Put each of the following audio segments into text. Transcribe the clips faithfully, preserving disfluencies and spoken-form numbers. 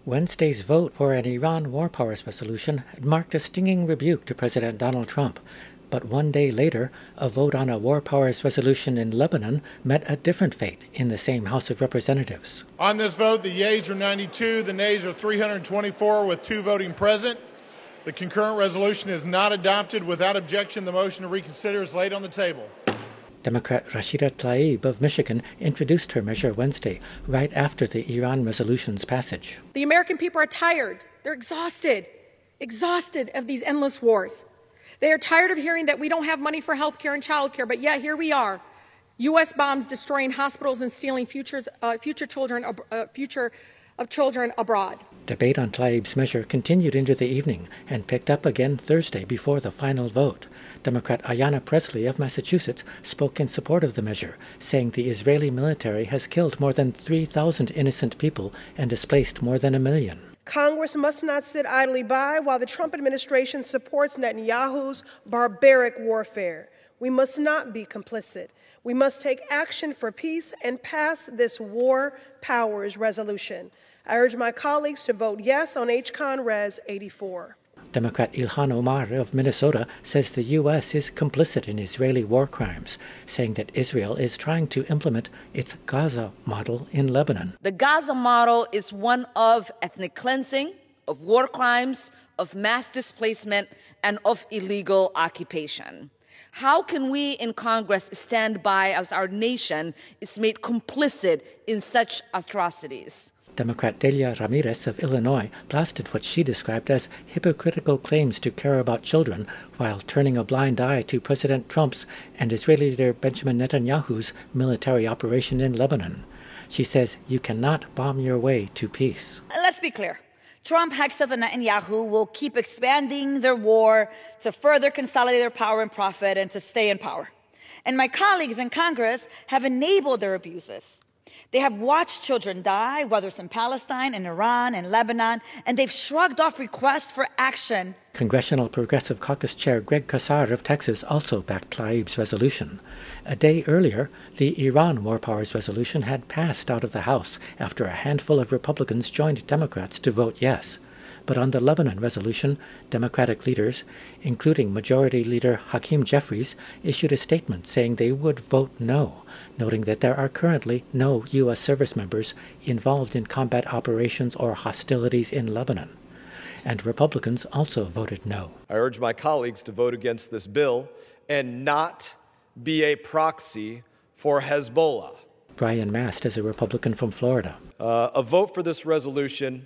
Wednesday's vote for an Iran war powers resolution marked a stinging rebuke to President Donald Trump. But one day later, a vote on a war powers resolution in Lebanon met a different fate in the same House of Representatives. On this vote, the yeas are ninety-two, the nays are three hundred twenty-four, with two voting present. The concurrent resolution is not adopted. Without objection, the motion to reconsider is laid on the table. Democrat Rashida Tlaib of Michigan introduced her measure Wednesday, right after the Iran resolution's passage. The American people are tired. They're exhausted, exhausted of these endless wars. They are tired of hearing that we don't have money for health care and child care, but yet here we are, U S bombs destroying hospitals and stealing futures, uh, future children, uh, future of children abroad. Debate on Tlaib's measure continued into the evening and picked up again Thursday before the final vote. Democrat Ayanna Pressley of Massachusetts spoke in support of the measure, saying the Israeli military has killed more than three thousand innocent people and displaced more than a million. Congress must not sit idly by while the Trump administration supports Netanyahu's barbaric warfare. We must not be complicit. We must take action for peace and pass this war powers resolution. I urge my colleagues to vote yes on H Con Res eighty-four. Democrat Ilhan Omar of Minnesota says the U S is complicit in Israeli war crimes, saying that Israel is trying to implement its Gaza model in Lebanon. The Gaza model is one of ethnic cleansing, of war crimes, of mass displacement, and of illegal occupation. How can we in Congress stand by as our nation is made complicit in such atrocities? Democrat Delia Ramirez of Illinois blasted what she described as hypocritical claims to care about children while turning a blind eye to President Trump's and Israeli leader Benjamin Netanyahu's military operation in Lebanon. She says you cannot bomb your way to peace. Let's be clear. Trump, Hegseth, and Netanyahu will keep expanding their war to further consolidate their power and profit and to stay in power. And my colleagues in Congress have enabled their abuses. They have watched children die, whether it's in Palestine, in Iran, in Lebanon, and they've shrugged off requests for action. Congressional Progressive Caucus Chair Greg Casar of Texas also backed Tlaib's resolution. A day earlier, the Iran war powers resolution had passed out of the House after a handful of Republicans joined Democrats to vote yes. But on the Lebanon resolution, Democratic leaders, including Majority Leader Hakeem Jeffries, issued a statement saying they would vote no, noting that there are currently no U S service members involved in combat operations or hostilities in Lebanon. And Republicans also voted no. I urge my colleagues to vote against this bill and not be a proxy for Hezbollah. Brian Mast is a Republican from Florida. Uh, a vote for this resolution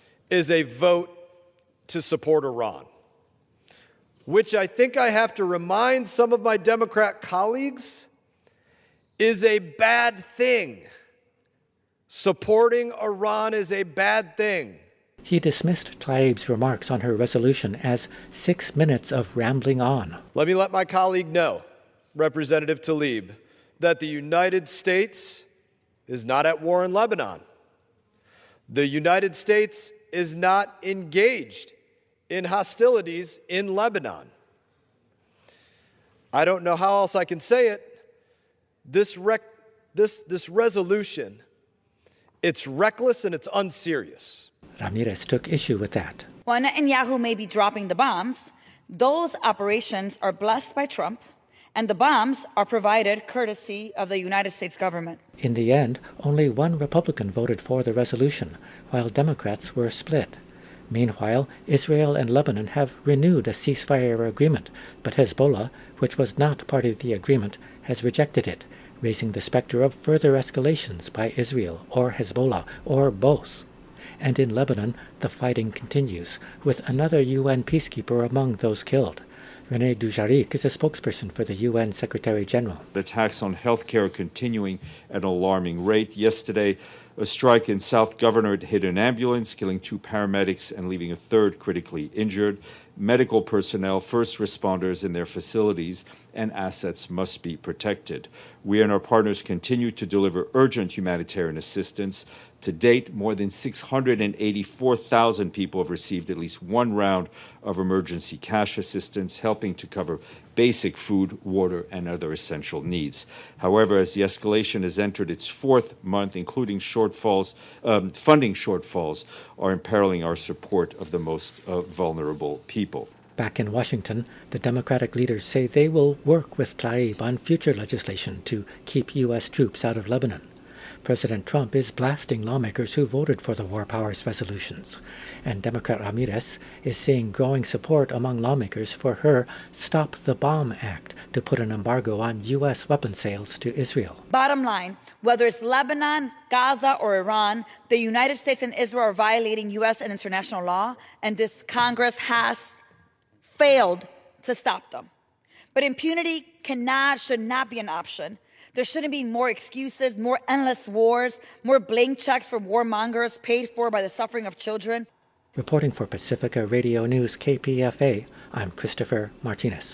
is a vote to support Iran, which I think I have to remind some of my Democrat colleagues is a bad thing. Supporting Iran is a bad thing. He dismissed Tlaib's remarks on her resolution as six minutes of rambling on. Let me let my colleague know, Representative Tlaib, that the United States is not at war in Lebanon. The United States is not engaged in hostilities in Lebanon. I don't know how else I can say it. This, rec- this, this resolution, it's reckless and it's unserious. Ramirez took issue with that. While Netanyahu may be dropping the bombs, those operations are blessed by Trump, and the bombs are provided courtesy of the United States government. In the end, only one Republican voted for the resolution, while Democrats were split. Meanwhile, Israel and Lebanon have renewed a ceasefire agreement, but Hezbollah, which was not part of the agreement, has rejected it, raising the specter of further escalations by Israel or Hezbollah, or both. And in Lebanon, the fighting continues, with another U N peacekeeper among those killed. René Dujarric is a spokesperson for the U N Secretary General. Attacks on healthcare are continuing at an alarming rate. Yesterday, a strike in South Gouverneur hit an ambulance, killing two paramedics and leaving a third critically injured. Medical personnel, first responders, and their facilities and assets must be protected. We and our partners continue to deliver urgent humanitarian assistance. To date, more than six hundred eighty-four thousand people have received at least one round of emergency cash assistance, helping to cover basic food, water, and other essential needs. However, as the escalation has entered its fourth month, including shortfalls, um, funding shortfalls are imperiling our support of the most uh, vulnerable people. Back in Washington, the Democratic leaders say they will work with Tlaib on future legislation to keep U S troops out of Lebanon. President Trump is blasting lawmakers who voted for the War Powers resolutions, and Democrat Ramirez is seeing growing support among lawmakers for her Stop the Bomb Act to put an embargo on U S weapon sales to Israel. Bottom line, whether it's Lebanon, Gaza, or Iran, the United States and Israel are violating U S and international law, and this Congress has failed to stop them. But impunity cannot, should not be an option. There shouldn't be more excuses, more endless wars, more blank checks for warmongers paid for by the suffering of children. Reporting for Pacifica Radio News K P F A, I'm Christopher Martinez.